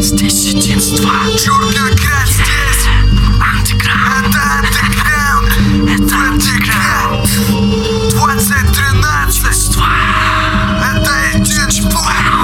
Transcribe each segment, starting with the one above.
Здесь единство. Джургаград здесь. Андеграунд. Это андеграунд. Это андеграунд. 2013. Это единство.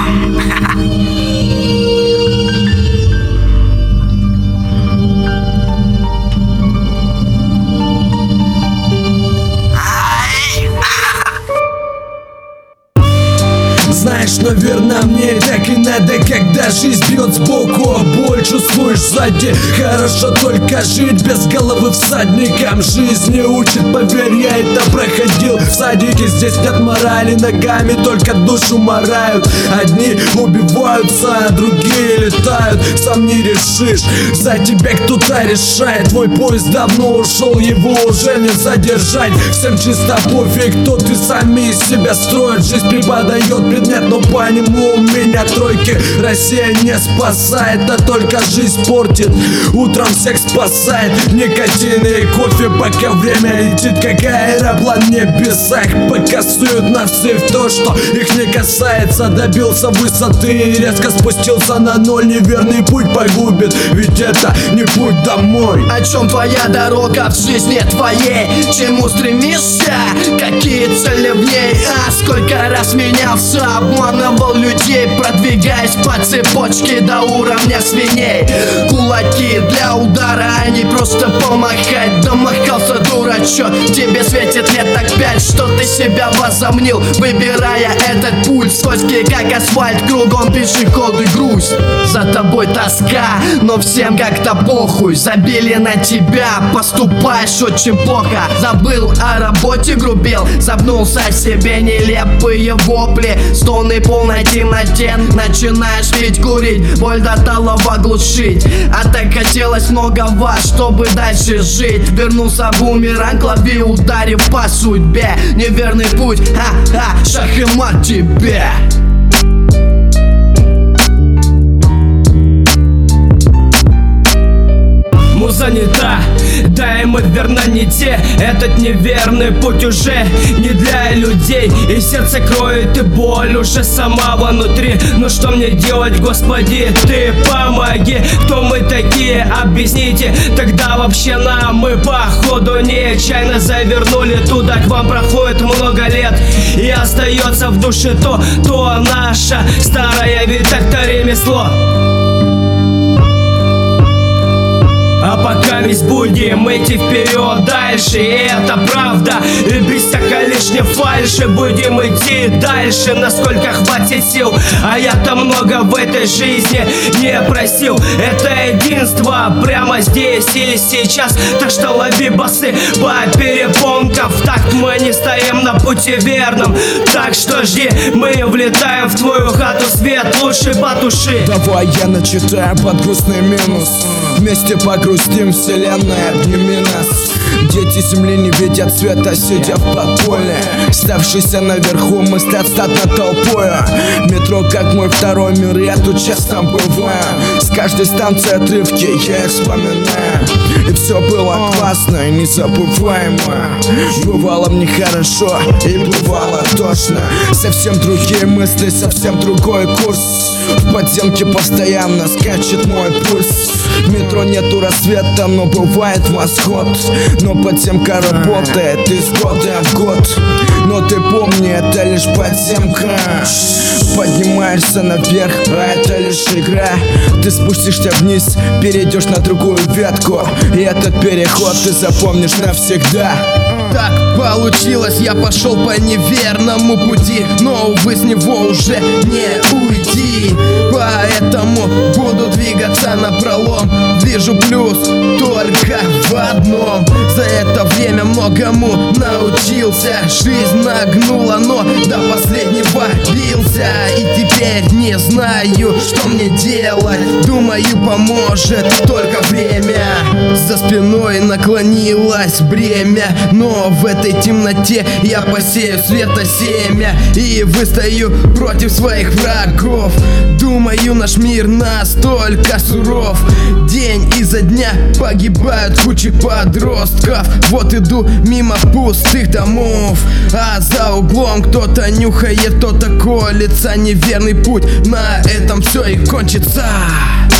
Знаешь, наверное, мне так и надо, когда жизнь бьет сбоку, а боль чувствуешь сзади. Хорошо только жить без головы всадником. Жизнь не учит, поверь, я это проходил в садике. Здесь нет морали, ногами только душу морают. Одни убиваются, а другие летают. Сам не решишь, за тебя кто-то решает. Твой поезд давно ушел, его уже не задержать. Всем чисто пофиг, кто ты, сами из себя строят. Жизнь преподает предмет, но по нему у меня тройки. Россия не спасает, а только жизнь портит. Утром всех спасает никотин и кофе, пока время летит, как аэроплан в небесах. Пока суют носы в то, что их не касается. Добился высоты и резко спустился на ноль. Неверный путь погубит, ведь это не путь домой. О чем твоя дорога в жизни твоей? Чему стремишься? Какие цели в ней? А сколько раз менялся, обманывал людей, продвигаясь по цепочке до уровня свиней. Кулаки для удара, а не просто помахать. Домахался дурачок, тебе светит лет так 5. Что ты себя возомнил, выбирая этот путь? Скользкий как асфальт, кругом пешеходы, грусть. За тобой тоска, но всем как-то похуй. Забили на тебя, поступаешь очень плохо. Забыл о работе, грубил, запнулся о себе, нелепые вопли. Стоны полной темноте, начинаешь пить, курить. Боль до талого глушить, а так хотелось многого, чтобы дальше жить. Вернулся бумеранг, лови, ударив по судьбе. Неверный путь, ха-ха, шах и мат тебе. Муза не та, да и мы верно не те. Этот неверный путь уже не для людей. И сердце кроет и боль уже сама внутри. Ну что мне делать, Господи, ты помоги. Кто мы такие, объясните тогда вообще нам. Мы походу нечаянно завернули туда. К вам проходит много лет, и остается в душе то наше старое, ведь так-то ремесло. А пока весь будем идти вперед дальше, и это правда, и без всякой лишней фальши будем идти дальше, насколько хватит сил. А я-то много в этой жизни не просил. Это единство прямо здесь и сейчас. Так что лови басы по перепонкам. Так мы не стоим на пути верном. Так что жди, мы влетаем в твою хату, свет лучше потуши. Давай я начитаю под грустный минус. Вместе погрустим, вселенная, обними нас. Дети земли не видят света, сидя в подполье. Ставшийся наверху, мыслят статно толпою. Метро как мой второй мир, я тут часто бываю. С каждой станции отрывки я их вспоминаю. И все было классно и незабываемо. Бывало мне хорошо и бывало тошно. Совсем другие мысли, совсем другой курс. В подземке постоянно скачет мой пульс. В метро нету рассвета, но бывает восход. Но подземка работает из года в год. Но ты помни, это лишь подземка. Поднимаешься наверх, а это лишь игра. Ты спустишься вниз, перейдешь на другую ветку. И этот переход ты запомнишь навсегда. Так получилось, я пошел по неверному пути, но, увы, с него уже не уйти. Поэтому буду двигаться напролом. Вижу плюс только в одном: за это время многому научился. Жизнь нагнула, но до последнего бился. И теперь не знаю, что мне делать. Думаю, поможет только время. За спиной наклонилось бремя, но в этой темноте я посею света семя и выстою против своих врагов. Думаю, наш мир настолько суров. День изо дня погибают кучи подростков. Вот иду мимо пустых домов, а за углом кто-то нюхает, кто-то колется. Неверный путь, на этом все и кончится.